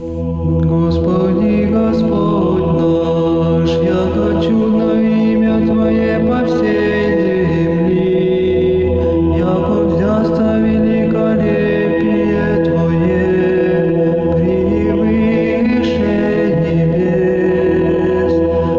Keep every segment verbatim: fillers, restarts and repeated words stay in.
Господи, Господь наш, яко чудно имя Твое по всей земли, яко взясто великолепие Твое превыше небес.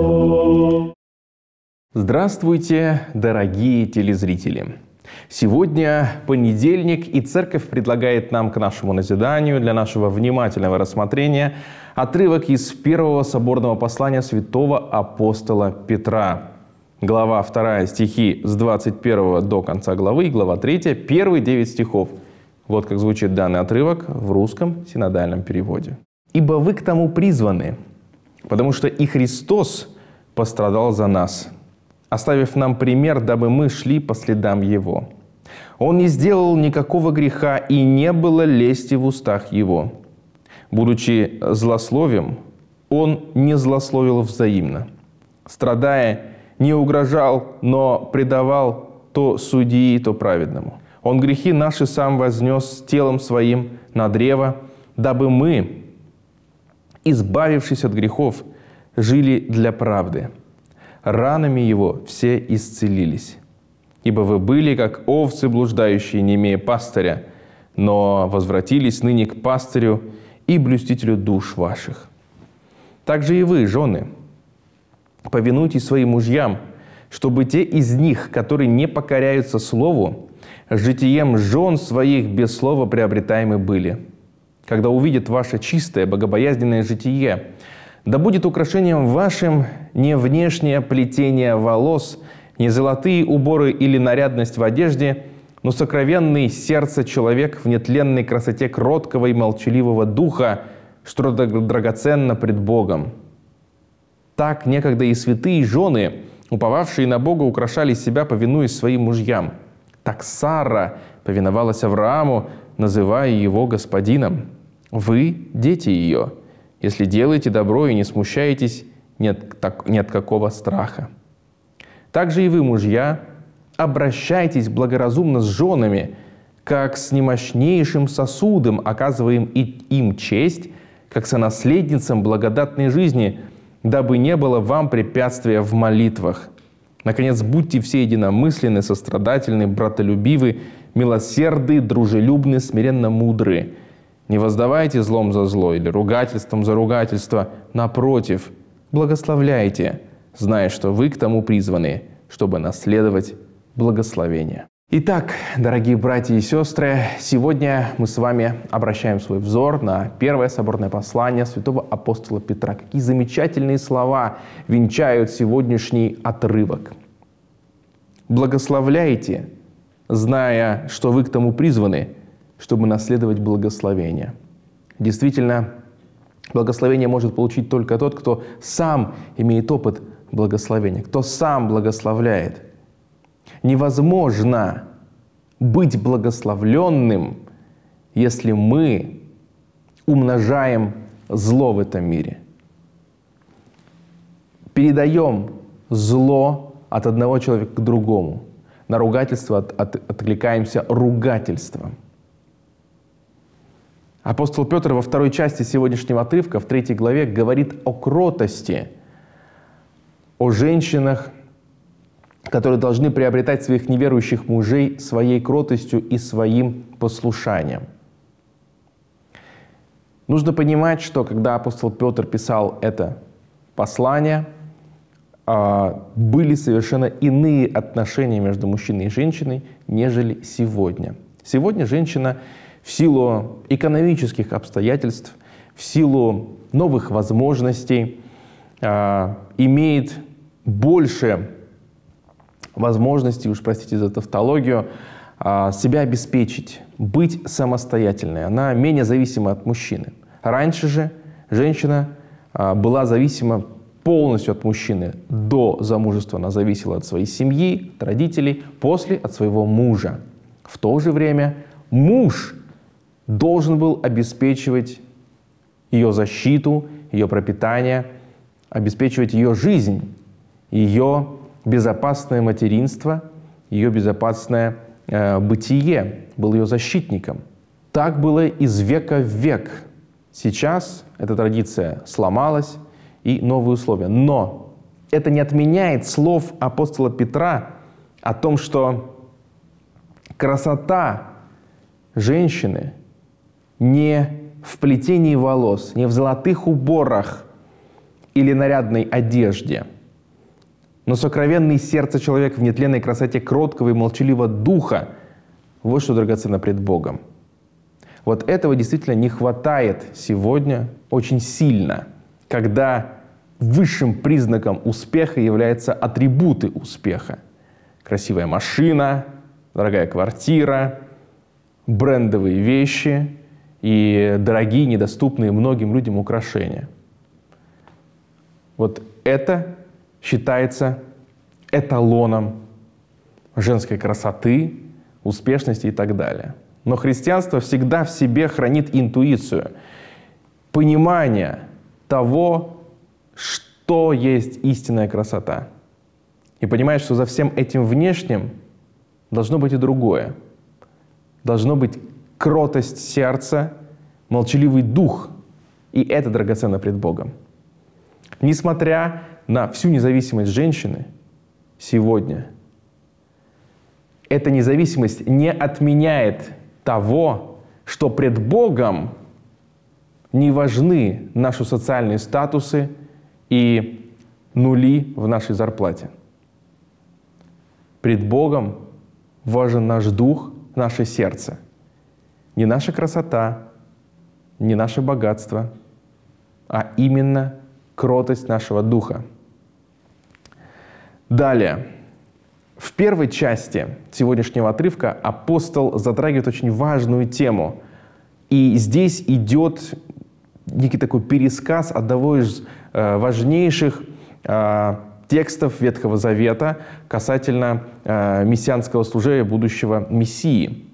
Здравствуйте, дорогие телезрители! Сегодня понедельник, и Церковь предлагает нам к нашему назиданию, для нашего внимательного рассмотрения, отрывок из первого соборного послания святого апостола Петра. Глава вторая, стихи с двадцать первого до конца главы, и глава третья, первые девять стихов. Вот как звучит данный отрывок в русском синодальном переводе. «Ибо вы к тому призваны, потому что и Христос пострадал за нас, оставив нам пример, дабы мы шли по следам Его. Он не сделал никакого греха, и не было лести в устах Его. Будучи злословием, Он не злословил взаимно. Страдая, не угрожал, но предавал то судьи, то праведному. Он грехи наши сам вознес телом Своим на древо, дабы мы, избавившись от грехов, жили для правды. Ранами Его все исцелились. Ибо вы были, как овцы блуждающие, не имея пастыря, но возвратились ныне к пастырю и блюстителю душ ваших. Также и вы, жены, повинуйтесь своим мужьям, чтобы те из них, которые не покоряются слову, житием жен своих без слова приобретаемы были. Когда увидят ваше чистое, богобоязненное житие, да будет украшением вашим не внешнее плетение волос, не золотые уборы или нарядность в одежде, но сокровенный сердце человек в нетленной красоте кроткого и молчаливого духа, что драгоценно пред Богом. Так некогда и святые жены, уповавшие на Бога, украшали себя, повинуясь своим мужьям. Так Сара повиновалась Аврааму, называя его господином. Вы – дети ее, если делаете добро и не смущаетесь ни от, ни от какого страха. Также и вы, мужья, обращайтесь благоразумно с женами, как с немощнейшим сосудом, оказываем и им честь, как сонаследницам благодатной жизни, дабы не было вам препятствия в молитвах. Наконец, будьте все единомысленны, сострадательны, братолюбивы, милосерды, дружелюбны, смиренно мудры. Не воздавайте злом за зло или ругательством за ругательство. Напротив, благословляйте, зная, что вы к тому призваны, чтобы наследовать благословение». Итак, дорогие братья и сестры, сегодня мы с вами обращаем свой взор на первое соборное послание святого апостола Петра. Какие замечательные слова венчают сегодняшний отрывок. «Благословляйте, зная, что вы к тому призваны, чтобы наследовать благословение». Действительно, благословение может получить только тот, кто сам имеет опыт благословения, кто сам благословляет. Невозможно быть благословленным, если мы умножаем зло в этом мире. Передаем зло от одного человека к другому. На ругательство от, от, откликаемся ругательством. Апостол Петр во второй части сегодняшнего отрывка, в третьей главе, говорит о кротости, о женщинах, которые должны приобретать своих неверующих мужей своей кротостью и своим послушанием. Нужно понимать, что когда апостол Петр писал это послание, были совершенно иные отношения между мужчиной и женщиной, нежели сегодня. Сегодня женщина в силу экономических обстоятельств, в силу новых возможностей имеет больше возможностей, уж простите за тавтологию, себя обеспечить, быть самостоятельной. Она менее зависима от мужчины. Раньше же женщина была зависима полностью от мужчины. До замужества она зависела от своей семьи, от родителей, после от своего мужа. В то же время муж должен был обеспечивать ее защиту, ее пропитание, обеспечивать ее жизнь, ее безопасное материнство, ее безопасное э, бытие, был ее защитником. Так было из века в век. Сейчас эта традиция сломалась, и новые условия. Но это не отменяет слов апостола Петра о том, что красота женщины не в плетении волос, не в золотых уборах или нарядной одежде, но сокровенное сердце человека в нетленной красоте кроткого и молчаливого духа. Вот что драгоценно пред Богом. Вот этого действительно не хватает сегодня очень сильно, когда высшим признаком успеха являются атрибуты успеха. Красивая машина, дорогая квартира, брендовые вещи и дорогие, недоступные многим людям украшения. Вот это считается эталоном женской красоты, успешности и так далее. Но христианство всегда в себе хранит интуицию, понимание того, что есть истинная красота. И понимает, что за всем этим внешним должно быть и другое. Должно быть кротость сердца, молчаливый дух. И это драгоценно пред Богом. Несмотря на всю независимость женщины сегодня, эта независимость не отменяет того, что пред Богом не важны наши социальные статусы и нули в нашей зарплате. Пред Богом важен наш дух, наше сердце. Не наша красота, не наше богатство, а именно кротость нашего духа. Далее. В первой части сегодняшнего отрывка апостол затрагивает очень важную тему. И здесь идет некий такой пересказ одного из э, важнейших э, текстов Ветхого Завета касательно э, мессианского служения будущего Мессии.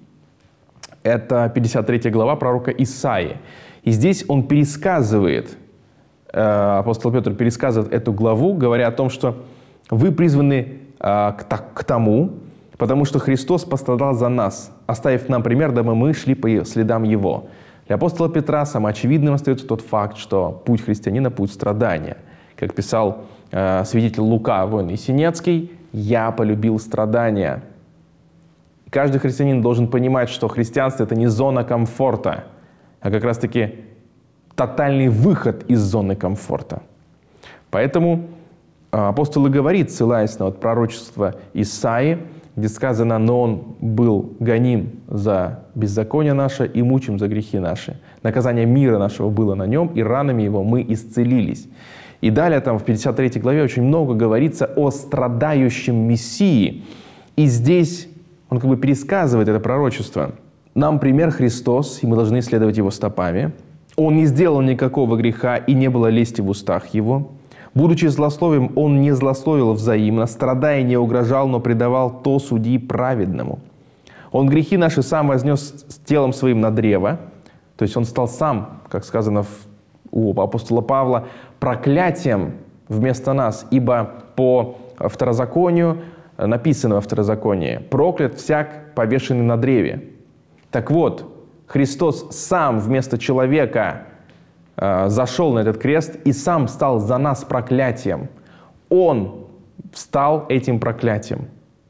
Это пятьдесят третья глава пророка Исаии. И здесь он пересказывает, э, апостол Петр пересказывает эту главу, говоря о том, что вы призваны К, к тому, потому что Христос пострадал за нас, оставив нам пример, дабы мы шли по следам Его. Для апостола Петра самоочевидным остается тот факт, что путь христианина – путь страдания. Как писал э, свидетель Лука, воин Есенецкий, «Я полюбил страдания». Каждый христианин должен понимать, что христианство – это не зона комфорта, а как раз-таки тотальный выход из зоны комфорта. Поэтому апостол и говорит, ссылаясь на вот пророчество Исаии, где сказано: «Но он был гоним за беззаконие наше и мучим за грехи наши. Наказание мира нашего было на нем, и ранами его мы исцелились». И далее там в пятьдесят третьей главе очень много говорится о страдающем Мессии. И здесь он как бы пересказывает это пророчество. «Нам пример Христос, и мы должны следовать его стопами. Он не сделал никакого греха, и не было лести в устах его. Будучи злословием, он не злословил взаимно, страдая не угрожал, но предавал то судьи праведному. Он грехи наши сам вознес с телом своим на древо». То есть он стал сам, как сказано у апостола Павла, проклятием вместо нас. Ибо по второзаконию, написано во второзаконии: «Проклят всяк, повешенный на древе». Так вот, Христос сам вместо человека зашел на этот крест и сам стал за нас проклятием. Он стал этим проклятием.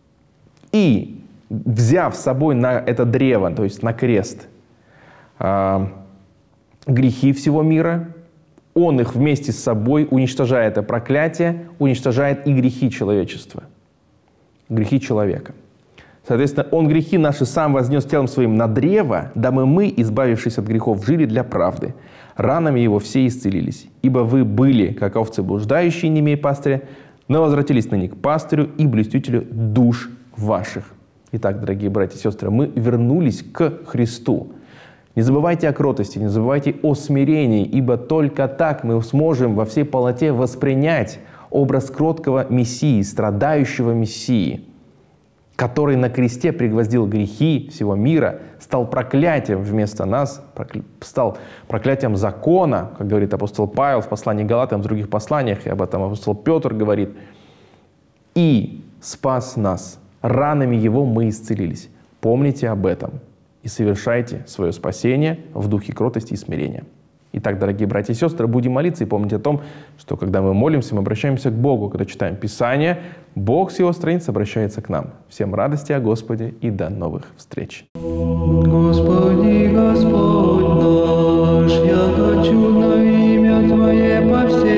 И, взяв с собой на это древо, то есть на крест, грехи всего мира, он их вместе с собой, уничтожая это проклятие, уничтожает и грехи человечества. Грехи человека. Соответственно, он грехи наши сам вознес телом своим на древо, дабы мы, избавившись от грехов, жили для правды. Ранами его все исцелились. Ибо вы были, как овцы блуждающие, не имея пастыря, но возвратились ныне к пастырю и блюстителю душ ваших». Итак, дорогие братья и сестры, мы вернулись к Христу. Не забывайте о кротости, не забывайте о смирении, ибо только так мы сможем во всей полноте воспринять образ кроткого Мессии, страдающего Мессии, который на кресте пригвоздил грехи всего мира, стал проклятием вместо нас, стал проклятием закона, как говорит апостол Павел в послании к Галатам, в других посланиях, и об этом апостол Петр говорит, и спас нас. Ранами его мы исцелились. Помните об этом и совершайте свое спасение в духе кротости и смирения. Итак, дорогие братья и сестры, будем молиться и помнить о том, что когда мы молимся, мы обращаемся к Богу. Когда читаем Писание, Бог с Его страниц обращается к нам. Всем радости о Господе и до новых встреч. Господи, Господь наш, яко чудно имя Твое по всей